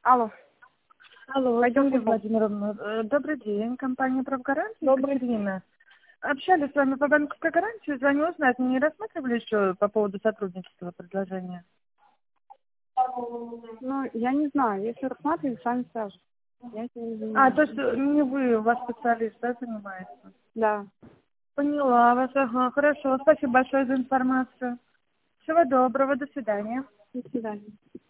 Алло. Алло, Пойдем Юлия гуляем. Владимировна, добрый день, компания «Правгарантия», Добрый. Екатерина. Общались с вами по банковской гарантии, звоню узнать, не рассматривали еще по поводу сотрудничества предложения? Ну, я не знаю, если рассматривать, сами скажут. Я этим не занимаюсь. То есть не вы, у вас специалист, да, занимается? Да. Поняла вас, ага, хорошо, спасибо большое за информацию. Всего доброго, до свидания. До свидания.